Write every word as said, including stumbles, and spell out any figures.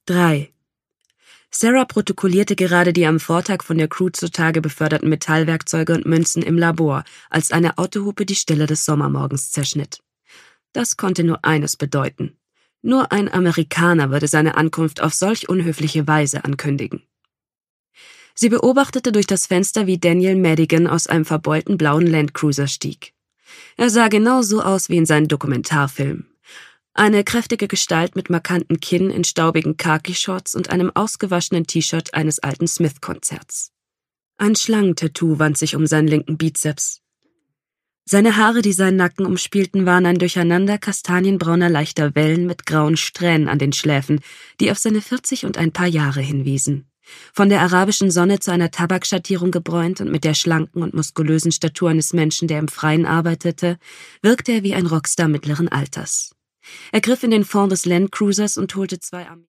drei. Sarah protokollierte gerade die am Vortag von der Crew zutage beförderten Metallwerkzeuge und Münzen im Labor, als eine Autohupe die Stille des Sommermorgens zerschnitt. Das konnte nur eines bedeuten. Nur ein Amerikaner würde seine Ankunft auf solch unhöfliche Weise ankündigen. Sie beobachtete durch das Fenster, wie Daniel Madigan aus einem verbeulten blauen Landcruiser stieg. Er sah genau so aus wie in seinen Dokumentarfilmen. Eine kräftige Gestalt mit markantem Kinn in staubigen Khaki-Shorts und einem ausgewaschenen T-Shirt eines alten Smith-Konzerts. Ein Schlangentattoo wand sich um seinen linken Bizeps. Seine Haare, die seinen Nacken umspielten, waren ein Durcheinander kastanienbrauner leichter Wellen mit grauen Strähnen an den Schläfen, die auf seine vierzig und ein paar Jahre hinwiesen. Von der arabischen Sonne zu einer Tabakschattierung gebräunt und mit der schlanken und muskulösen Statur eines Menschen, der im Freien arbeitete, wirkte er wie ein Rockstar mittleren Alters. Er griff in den Fond des Landcruisers und holte zwei Arme